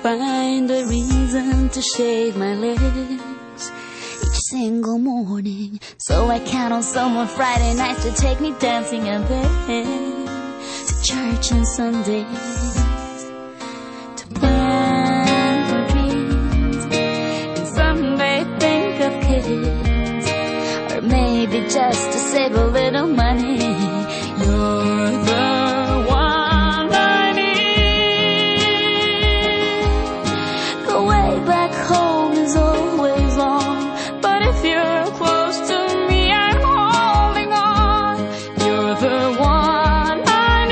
find a reason to shave my legs each single morning, so I count on someone Friday nights to take me dancing and then to church on Sundays, to plan for dreams and someday think of kids, or maybe just to save a little money. You're the one I need. The way back home is always long, but if you're close to me, I'm holding on. You're the one I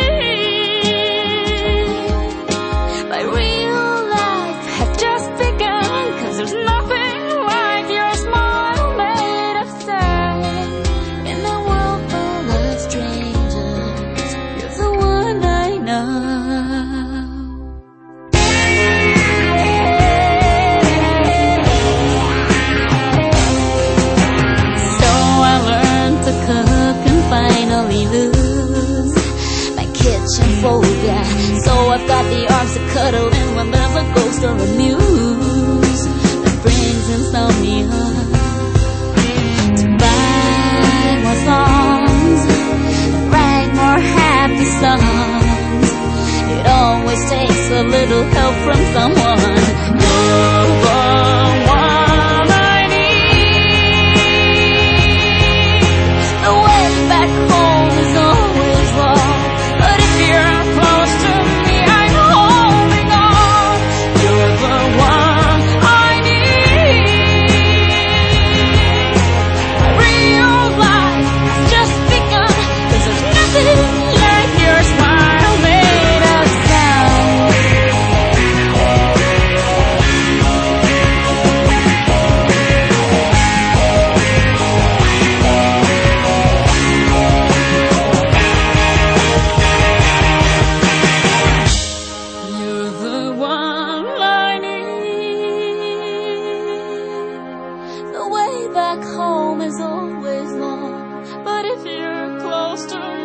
need. My real life has just begun, 'cause there's nothing like your smile made of sand. In a world full of strangers, you're the one I know. So I learned to cook and finally lose my kitchen phobia. So I've got the arms to cuddle in when there's a ghost or a muse that brings insomnia. To buy more songs, write more happy songs. It always takes a little help from someone. You're the one I need. The way back home is always long, but if you're close to me, I'm holding on. You're the one I need. My real life has just begun, 'cause there's nothing like your smile made of sound. You're the one I need. The way back home is always long, but if you're close to